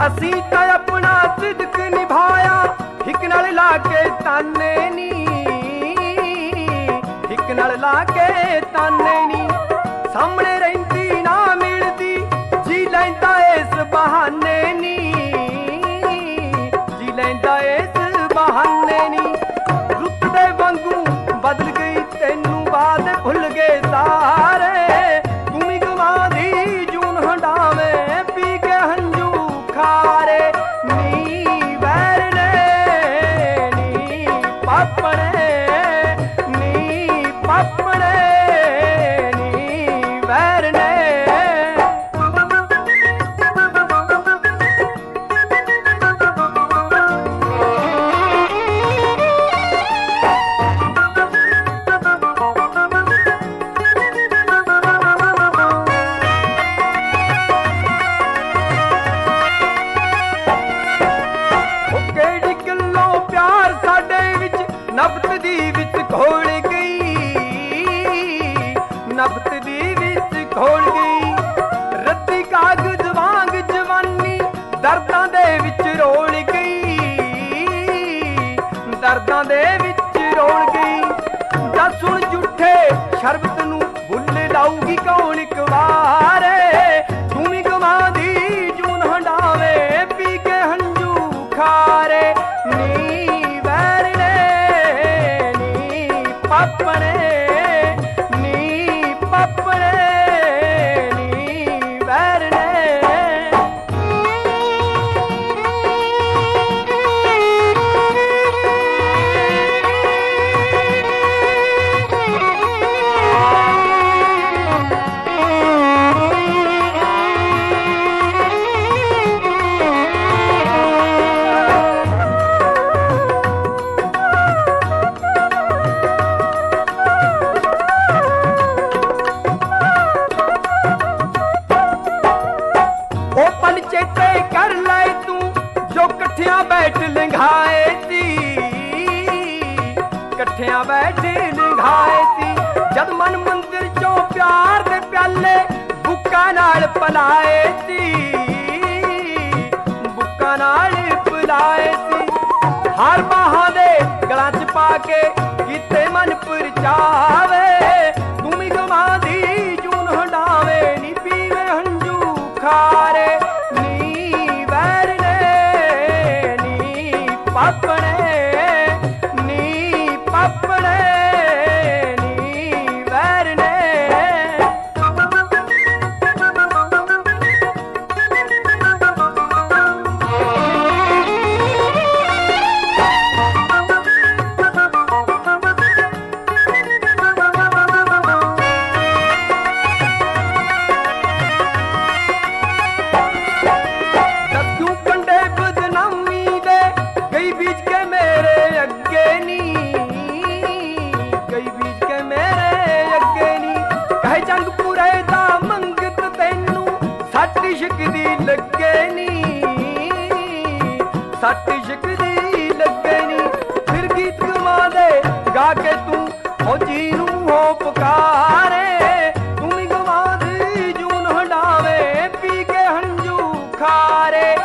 असी तो अपना सिदक निभाया हिक नाल ला के ताने नी, हिक नाल ला के ताने नी। सामने रहिंदी ना मिलदी जी लैंदा इस बहाने नी, जी लैंदा इस बहाने नी। रुत दे वांगू बदल गई तैनू बात भुल गए सारे, तुमी गवा दी जून हंडावे पी के हंजू खारे। नी वैर ने नी पापणे, नी पापणे नी वैर ने। नबत दी विच घोल गई, नबत दी विच घोल गई। रद्दी कागज वांग जवानी दर्दां दे विच रोल गई, दर्दां दे विच रोल गई। दस हुण झूठे शरबत नूं भुल लाऊगी कौन इक वारे, तुमी गवा दी जून हंडावे पी के हंजू खारे। नी पापणे नी पापणे नी वैर ने। चेते कर लाए तू जो कट्ठिया बैठ लंघाए सी, कट्ठिया बैठ लंघाए सी। जद मन मंदिर चो प्यार दे प्याले बुक्का नाल पलाए सी, बुक्का नाल पलाए सी। हार बाहां दे गलां च पा के कीते मन परचावे, तुमी गवा दी जून हंडावे नी पीवे हंजू खारे। पापणे नी पापणे नी वैर ने। दस्यू कंडे बदनामी दे गई बीज के मेरे अगे नी, गई बीज के मेरे अगे नी। कहे जंग पूरे दा मंगत तैनू सट इश्क दी लगे नी, सट इश्क दी लगे नी। फिर गीत गवा दे गा के तू फौजी नू हो पुकारे, तुमी गवा दी जून हंडावे पी के हंजू खारे।